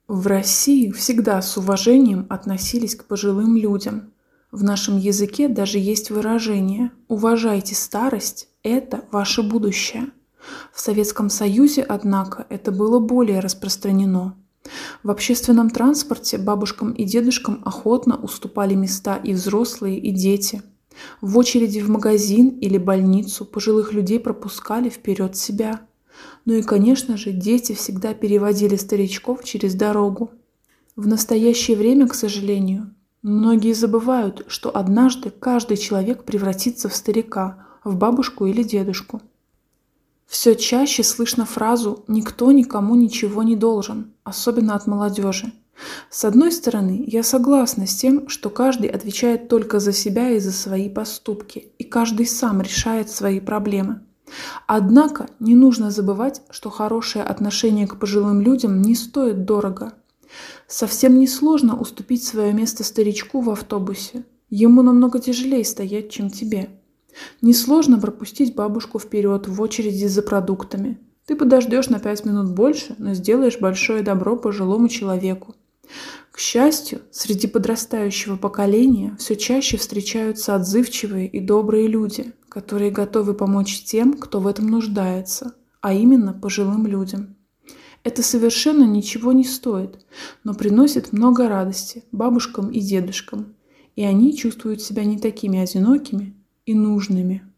В России всегда с уважением относились к пожилым людям. В нашем языке даже есть выражение «уважайте старость, это ваше будущее». В Советском Союзе, однако, это было более распространено. В общественном транспорте бабушкам и дедушкам охотно уступали места и взрослые, и дети. В очереди в магазин или больницу пожилых людей пропускали вперед себя. Ну и, конечно же, дети всегда переводили старичков через дорогу. В настоящее время, к сожалению, многие забывают, что однажды каждый человек превратится в старика, в бабушку или дедушку. Все чаще слышно фразу «никто никому ничего не должен», особенно от молодежи. С одной стороны, я согласна с тем, что каждый отвечает только за себя и за свои поступки, и каждый сам решает свои проблемы. Однако не нужно забывать, что хорошее отношение к пожилым людям не стоит дорого. Совсем несложно уступить свое место старичку в автобусе. Ему намного тяжелее стоять, чем тебе. Несложно пропустить бабушку вперед в очереди за продуктами. Ты подождешь на 5 минут больше, но сделаешь большое добро пожилому человеку. К счастью, среди подрастающего поколения все чаще встречаются отзывчивые и добрые люди, которые готовы помочь тем, кто в этом нуждается, а именно пожилым людям. Это совершенно ничего не стоит, но приносит много радости бабушкам и дедушкам, и они чувствуют себя не такими одинокими и нужными.